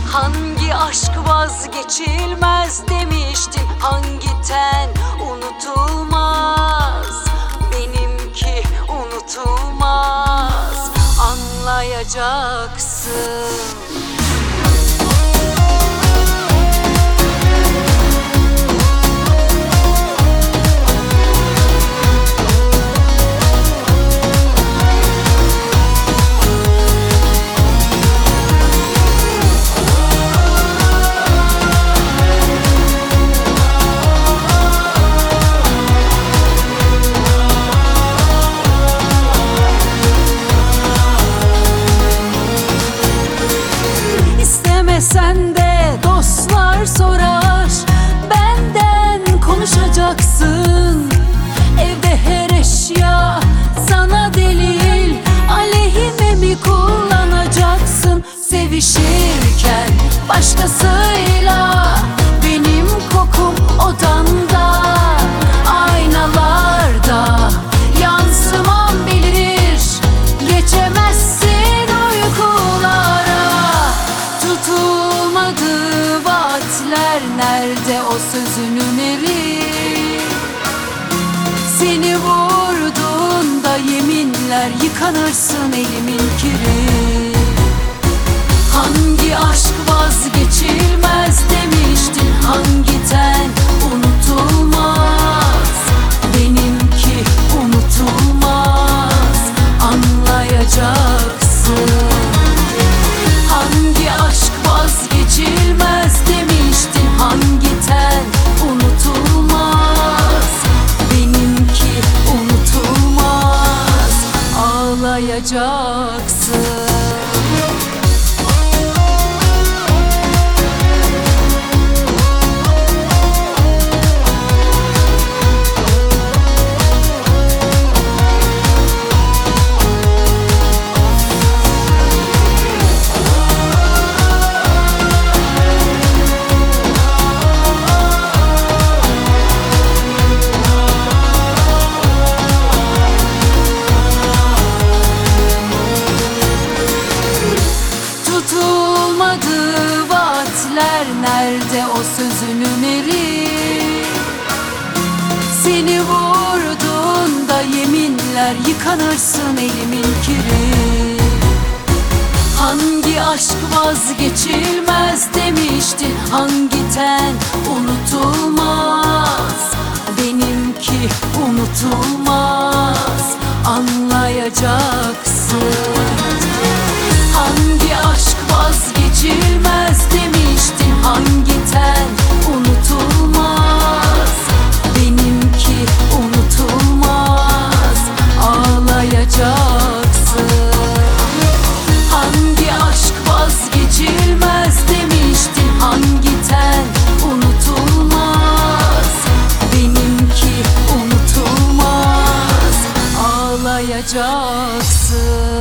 Hangi aşk vazgeçilmez demiştin, hangi ten unutulmaz? Benimki unutulmaz, anlayacaksın. Sen de dostlar sorar, benden konuşacaksın. Evde her eşya sana delil, aleyhime mi kullanacaksın? Sevişirken başkasıyla, benim kokum odanda, aynalarda yansımam belirir. Geçemezsin uykulara. Tutulmadı vaatler, nerede o sözünün eri? Seni vurduğunda yeminler, yıkanırsın elimin kiri. Hangi aşk vazgeçilmez demiştin, hangi ten unutulmaz? Benimki unutulmaz, anlayacaksın. Hangi aşk vazgeçilmez demiştin, hangi ten unutulmaz? Benimki unutulmaz, ağlayacaksın. Tutulmadı vaatler, nerede o sözünün eri? Seni vurduğunda yeminler, yıkanırsın elimin kiri. Hangi aşk vazgeçilmez demiştin, hangi ten unutulmaz? Benimki unutulmaz, anlayacaksın. Hangi aşk vazgeçilmez demiştin, hangi ten unutulmaz? Benimki unutulmaz, ağlayacaksın. Hangi aşk vazgeçilmez demiştin, hangi ten unutulmaz? Benimki unutulmaz, ağlayacaksın.